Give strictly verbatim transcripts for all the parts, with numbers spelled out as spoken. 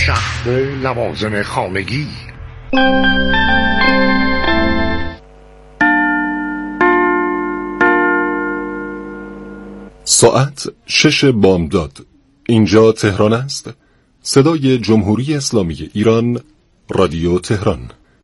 شهر لوازم خانگی. ساعت شش بامداد. اینجا تهران است. صدای جمهوری اسلامی ایران، رادیو تهران.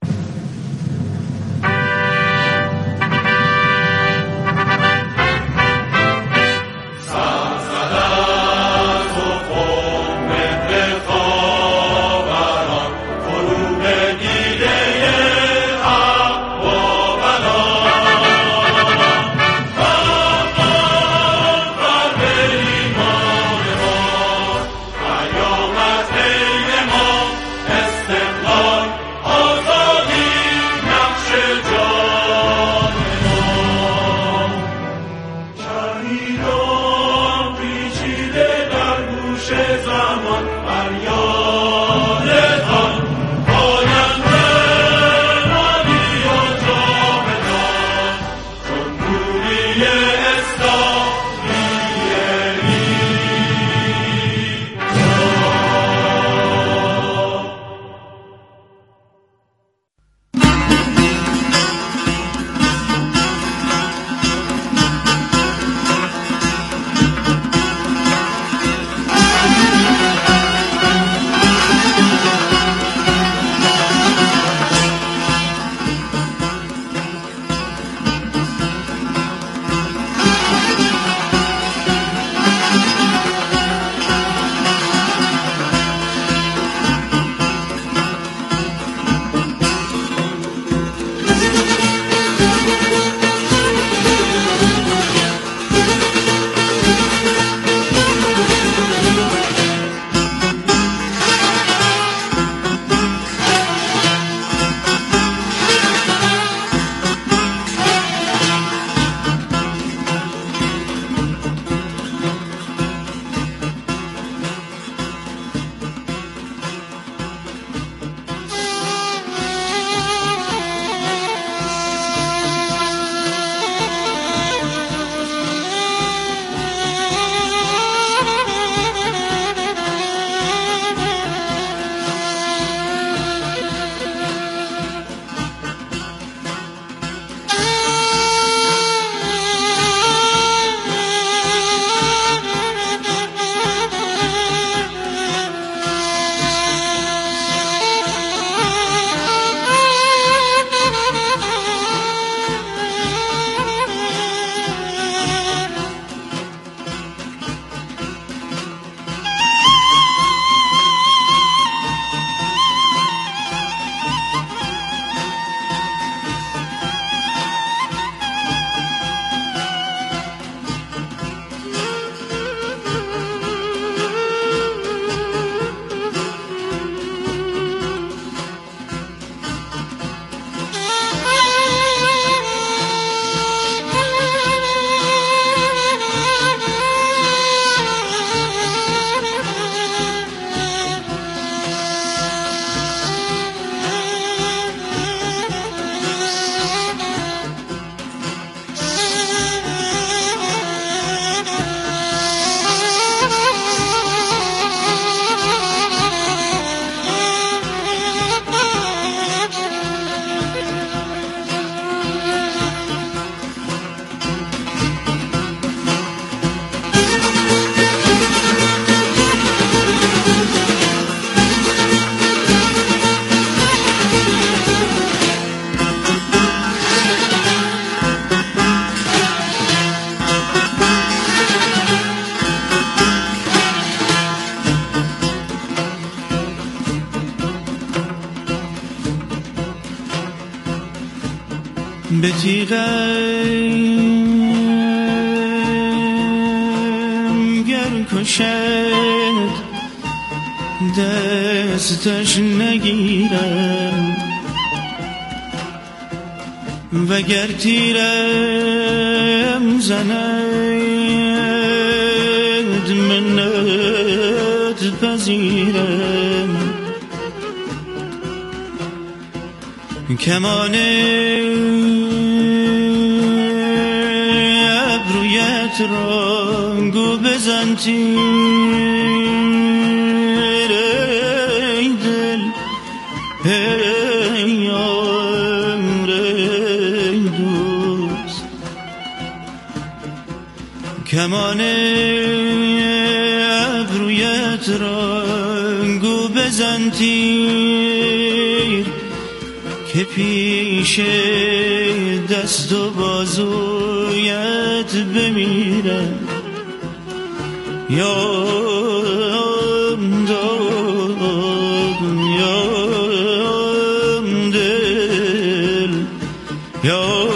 به تیغم گر کشد دستش نگیرم وگر تیرم زند منت پذیرم کمان ابرویت را گو بزن تیره کمان ابرویت را گو بزن تیر که پیش دست و بازویت بمیرم. یام داد یام دل یام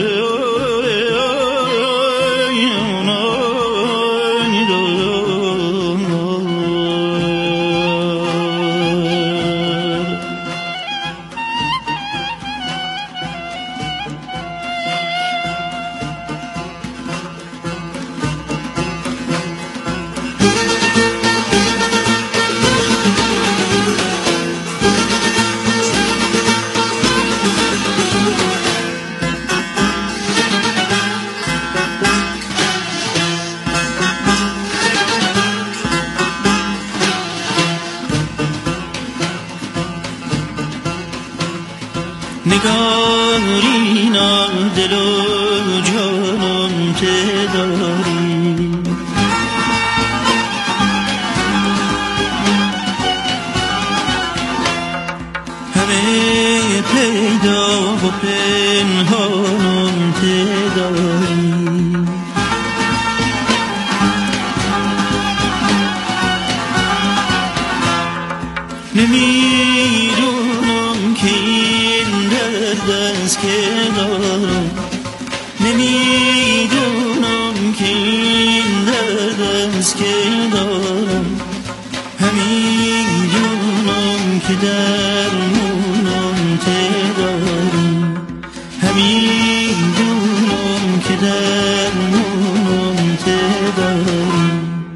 نگارینا دل و جانم ته داری، همه پیدا و پنهانم ته داری. نمیدونم که این درد از که دارم، نمیدونم که این درد از که دارم، همیدونم که درمونم ته داری، همیدونم که درمونم ته داری.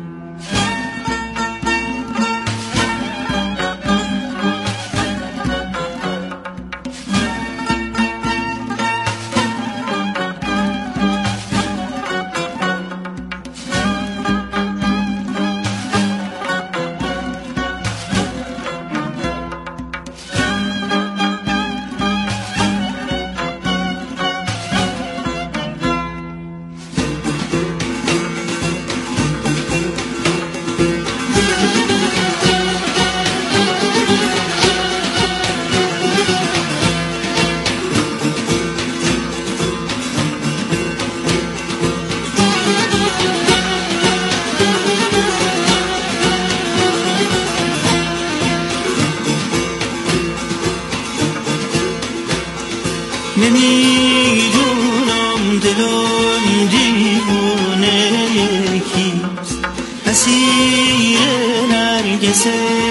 نمیدونم دلم دیوونه یکیست، اسیر نرگس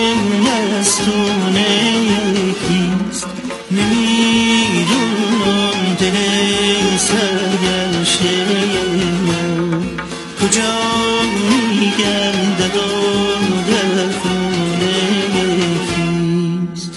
مستونه یکیست. نمیدونم دل سرگرشه من کجا میگردد و در خونه یکیست.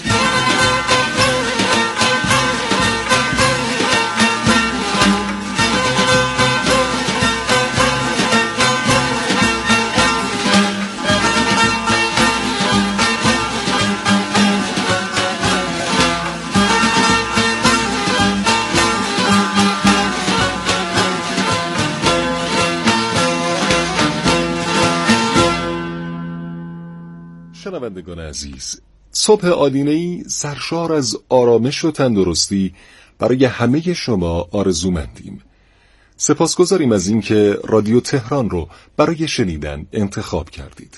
شنوندگان عزیز، صبح آدینه‌ای سرشار از آرامش و تندرستی برای همه شما آرزومندیم. سپاسگزاریم از اینکه رادیو تهران رو برای شنیدن انتخاب کردید.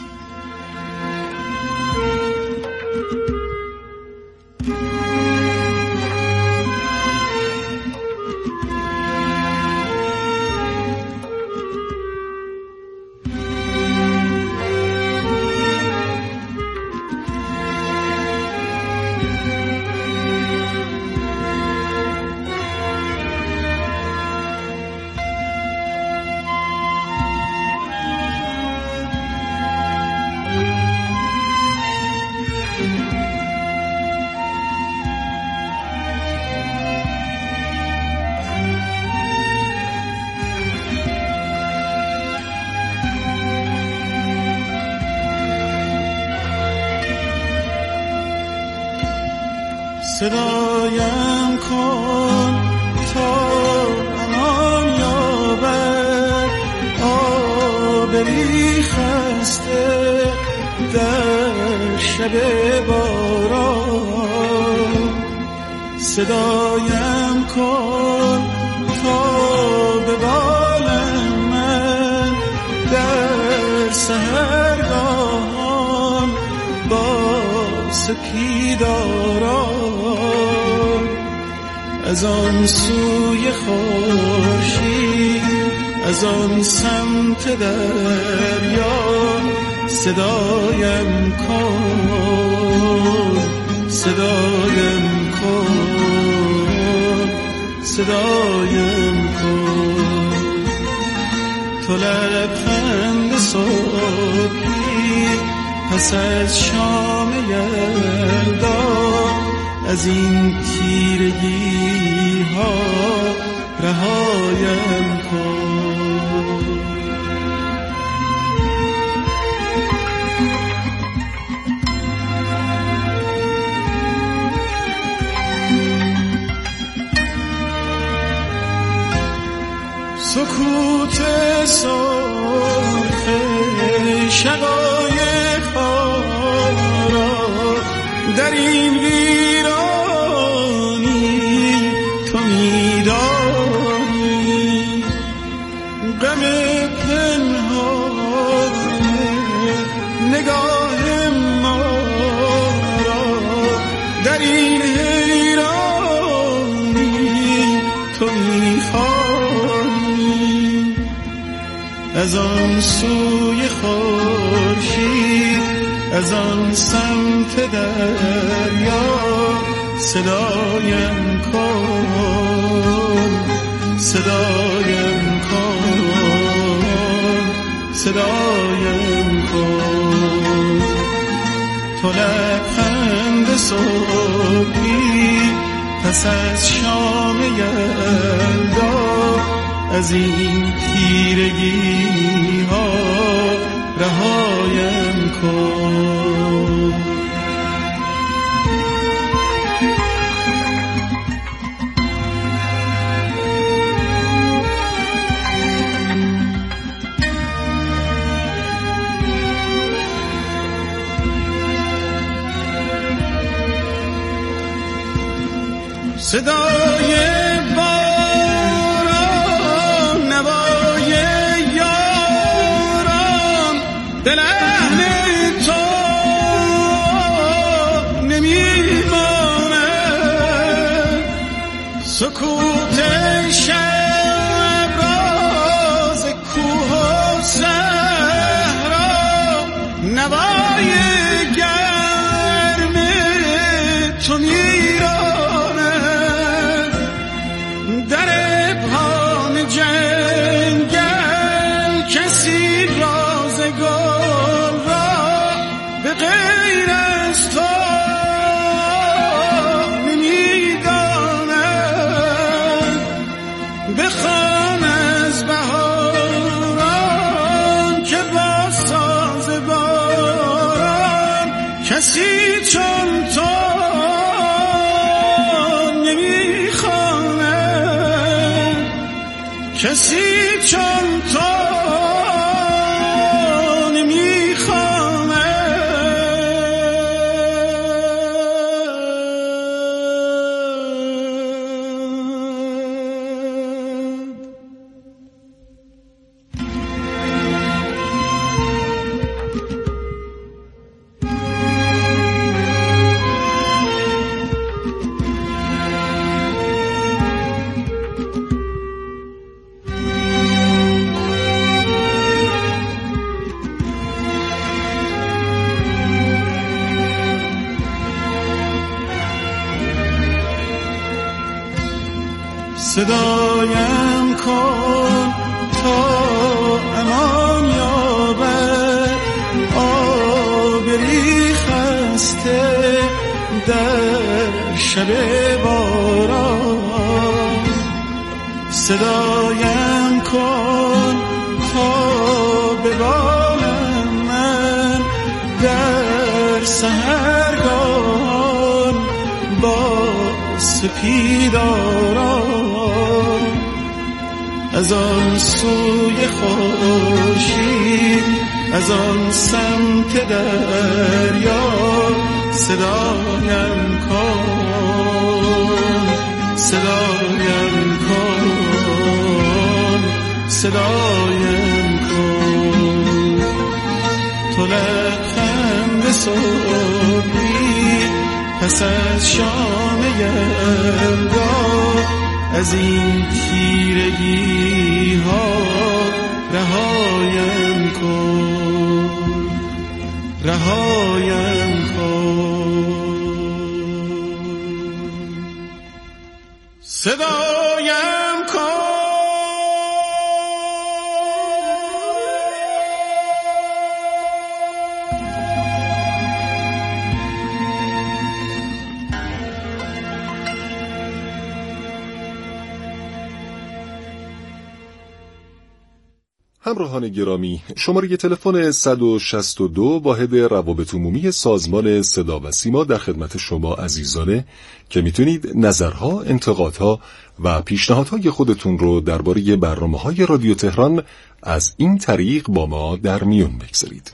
صدایم کن تا امان یابد بری خسته در شب باران، صدایم کن تا به بال من در سحرگاهان با سپیداران. از آن سوی خورشید، از آن سمت دریا صدایم کن، صدایم کن، صدایم کن. تو لبخند صبحی پس از شام یلدا، از این تیرگی ها رهایم کن. سکوت سرخ شقایق ها را در این ویرانی تو میدانی. غم پنهان نگاه ما را در این حیرانی تو میخوانی. از آن سوی خورشید، از آن سمت دریا صدایم کن، صدایم کن، صدایم کن. تو لبخند صبحی پس از شام یلدا، از این تیرگی ها رهایم کن. صدای باران، نوای یاران، دل اهل تو نمیماند. سکوت شب راز کوه و صحرا، نوای گرم تو میراند. در پان جنگل کسی رازگار را به غیر از تو نمیداند. بخوان از بهاران که با ساز باران کسی چون تو کسی چون تو نمیخواند. صدایم کن تا امان یابد آبری خسته در شب باران. صدایم کن تا به بالم من در سحرگاهان با سپیداران. از آن سوی خورشید، از آن سمت دریا صدایم کن، صدایم کن، صدایم کن. تو لبخند صبحی پس از شام یلدا، از این تیرگی ها رهایم کن، رهایم کن. صدایم کن. همراهان گرامی، شماره تلفن صد و شصت و دو واحد روابط عمومی سازمان صدا و سیما در خدمت شما عزیزانه که میتونید نظرها، انتقادها و پیشنهادهای خودتون رو درباره برنامه‌های رادیو تهران از این طریق با ما در میون بگذارید.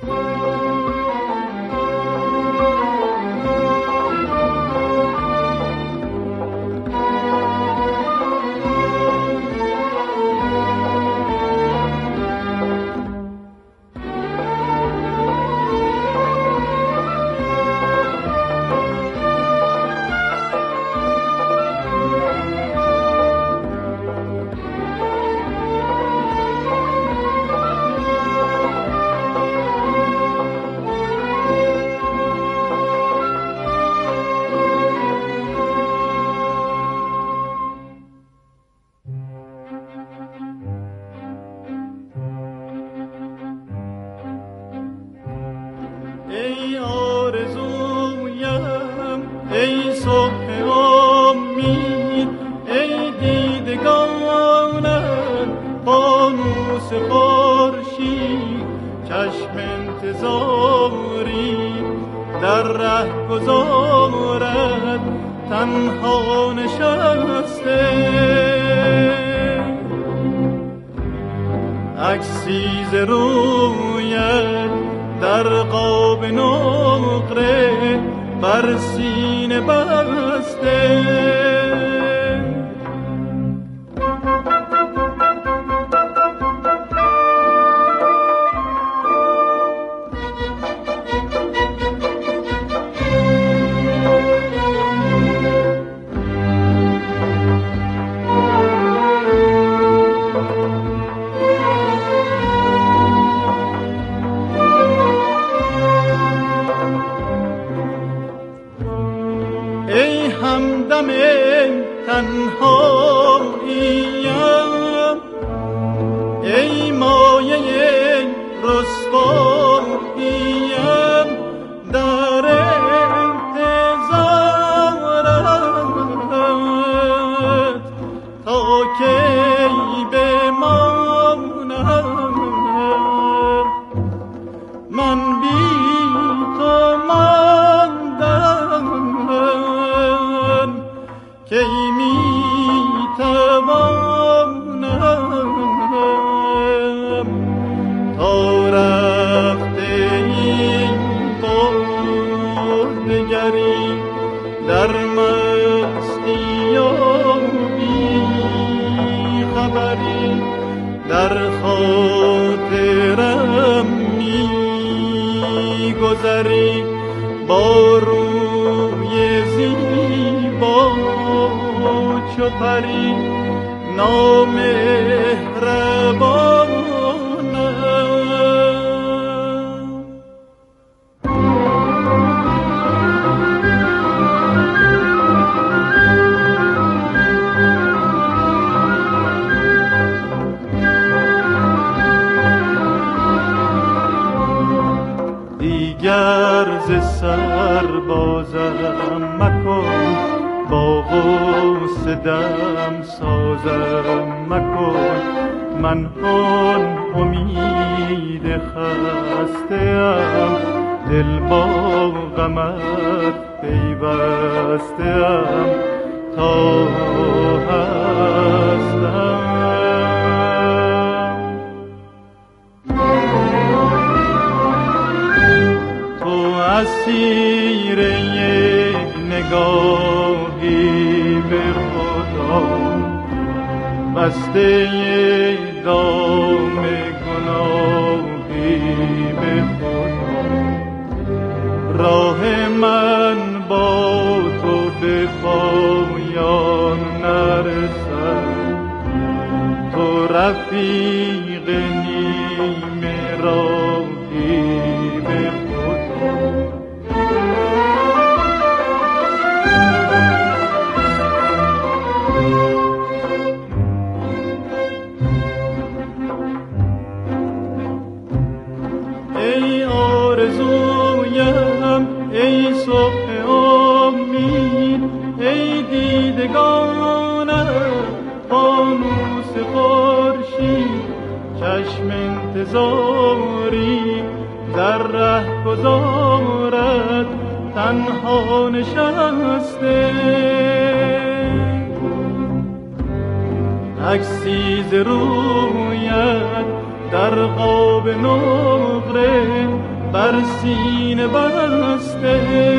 ای آرزویم، ای صبح امید، ای دیدگانم فانوس خورشید، چشم انتظاری در ره گذارد تنها نشسته، عکسی ز رویت در قاب نقره بر سینه بسته. ای همدم تنهاییم، ای مایه رسواییم، در انتظارت تا کی بمانم، من بی تو ماندم، کی میتوانم تا رفته این بردگری در مستی و بی خبری در خاطرم میگذری با روی زیبا چو پری نامهربانم. دیگر ز سربازم مکن، با غصه دم سازم مکن، من آن امید خسته‌ام، دل با غمت پیوسته‌ام تا هستم. اسیر یک نگاهی به خدا، بسته دام گناهی به خدا. راه من با تو به پایان نرسد، تو رفیق نیمه راهی به خدا. ای آرزویم ای صبح امید، ای دیدگانم فانوس خورشید، چشم انتظاری در ره گذارد تنها نشسته. عکسی ز رویت در قاب نقره بر سینه بسته.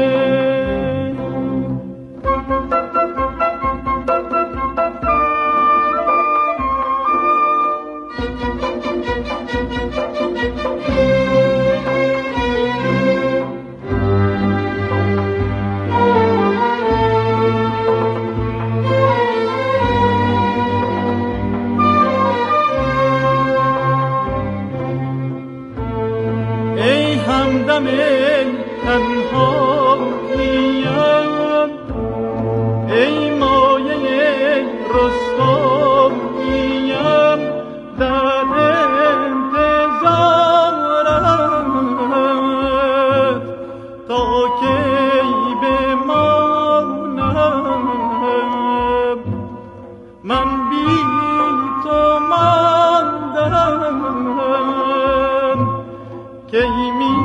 همدم تنهاییم، ای مایه رسواییم، در انتظارت تا کی بمانم. من بی تو ماندم، کی می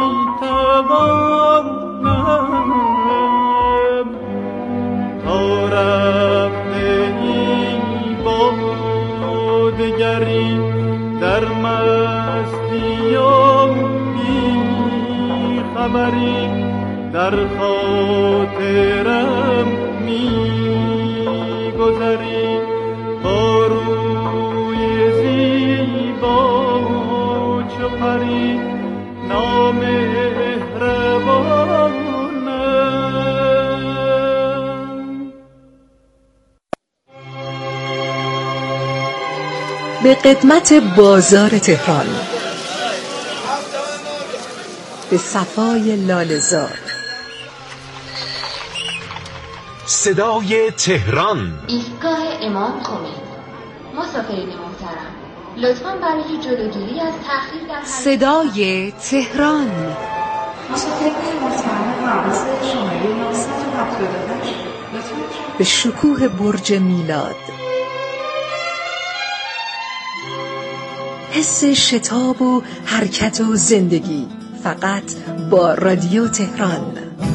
توانم تا رفته ای با دگری در مستی و بی خبری، در خاطرم می گذری با روی زیبا چو پری نامهربانم. به قدمت بازار تهران، به صفای لاله‌زار، صدای تهران، ایستگاه امام خمینی. مسافرین محترم، لطفاً برای جلوگیری از تأخیر در صدای تهران، مسافرین محترم پرواز شماره نهصد و هفتاد و هشت به شکوه برج میلاد، حس شتاب و حرکت و زندگی فقط با رادیو تهران.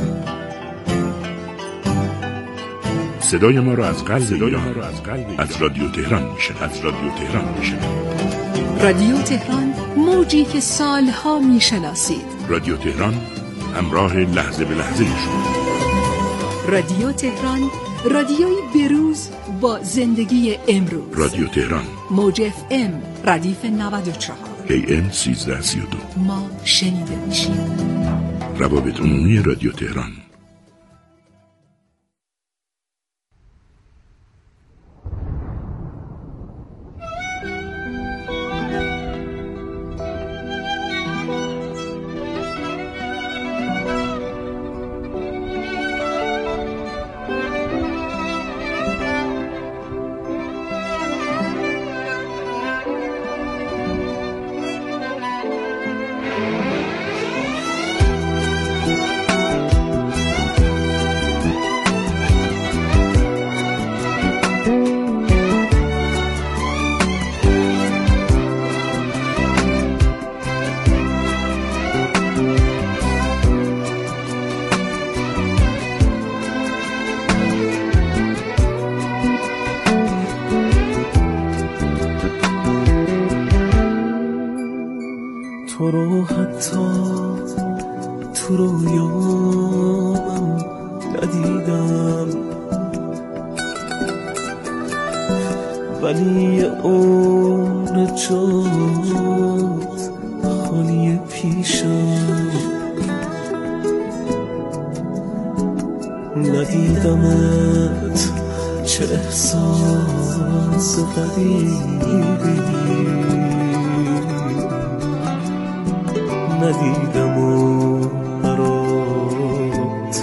صدای ما را از قلب ایران از رادیو تهران میشه از رادیو تهران میشه رادیو تهران، موجی که سالها میشناسید. رادیو تهران، همراه لحظه به لحظه شما. رادیو تهران، رادیوی بروز با زندگی امروز. رادیو تهران، موج اف ام ردیف نود و چهار، ای ام سیزده سی و دو. ما شنیده میشیم. روابط عمومی رادیو تهران. جامم ندیدم، ولی عمر جات خالی پیشم. ندیدمت چه احساس غریبی، ندیدم و برات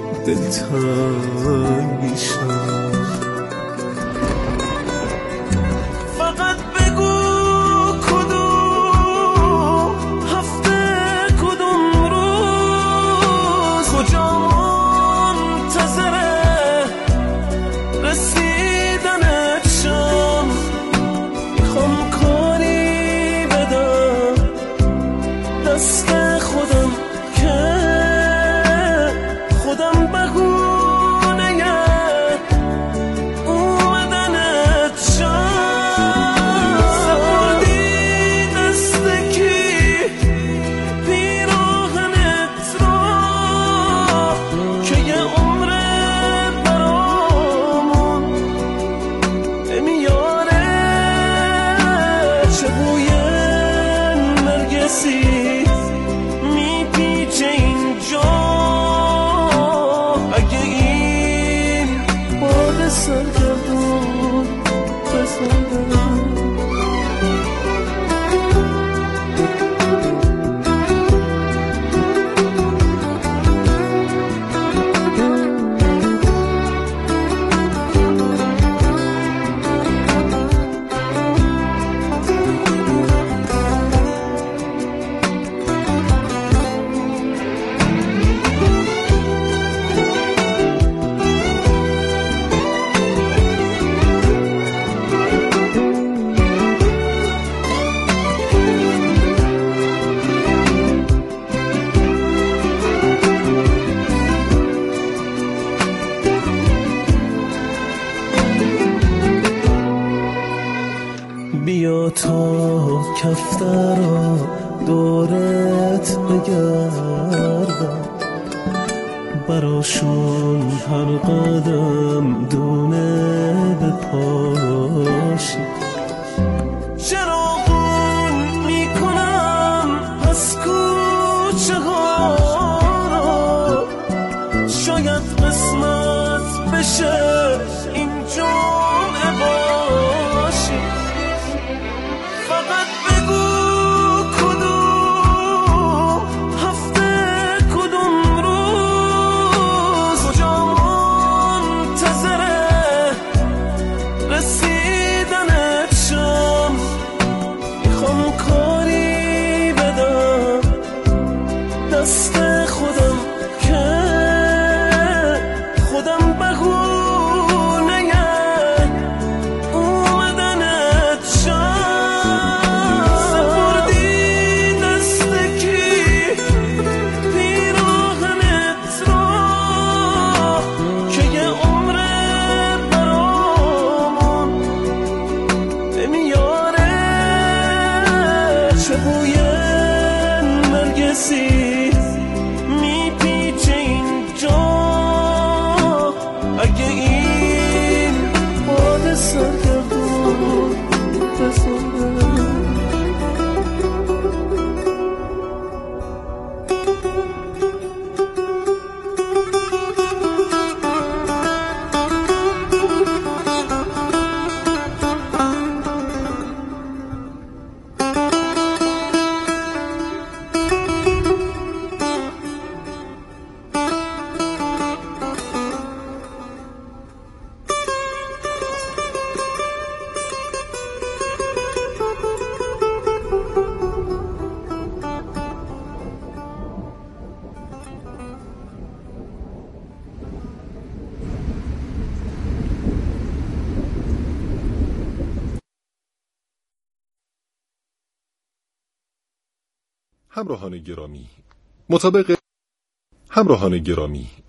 دلتنگ میشم. فقط بگو کدوم هفته کدوم روز کجا منتظره رسیدنت شم. میخوام کاری بدم دست خودم که خودم بهونه اومدنت شم. سپردی دست کی پیراهنت را که یه عمر برامون نمیاره. چه بوی نرگسی میپیچه اینجا، اگه این باد سرگردون بزنه. بیا تا کفترا دورت بگردم، براشون هر قدم دونه بپاشی. چراغون میکنم پس کوچه ها را، شاید قسمت بشه این جمعه باشی. فقط بگو کدوم هفته کدوم روز کجا منتظره رسیدنت شم. میخوام کاری بدم دست خودم که خودم بهونه اومدنت شم. سپردی دست کی پیراهنت را که یه عمر برامون نمیاره. چه بوی نرگسی میپیچه اینجا، اگه این باد سرگردون بزنه. همراهان گرامی، مطابق همراهان گرامی